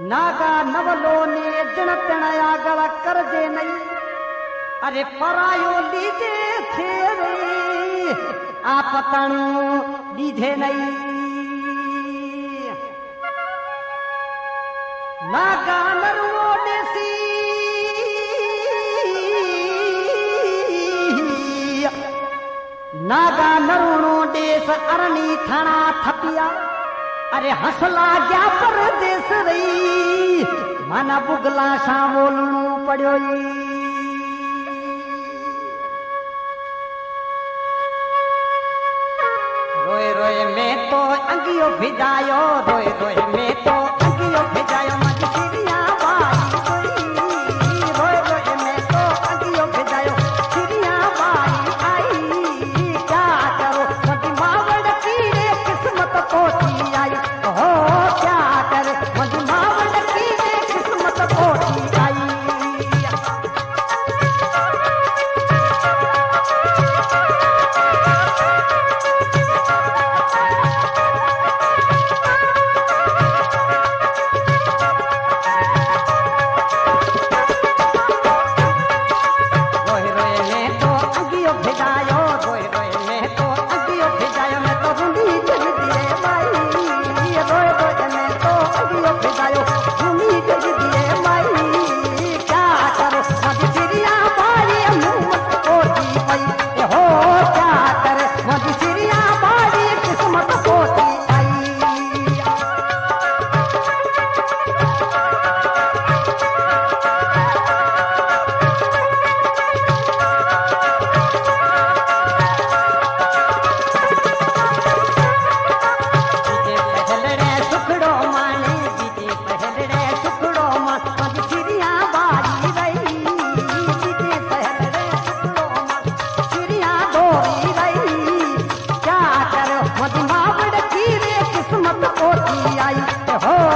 नागा नवलो ने जन तणया गल करजे नहीं अरे परायो लीजे छे रे आप तणु लीजे नहीं नागा नरवो देसी नागा नरुणो देश अरणी थाना थपिया अरे हसला गया परदेस रही माना बुगला सा बोलणू पड़ो रोए रोए में तो अंगियो भिजायो रोए रोए में तो अंगियो भिजायो मारी चिड़िया बाई रोए रोए में तो अंगियो भिजायो चिड़िया बाई आई क्या करो मती मावड़ पीरे किस्मत कोठी आई हो क्या करे मती मावड़ पीरे किस्मत कोठी आई हो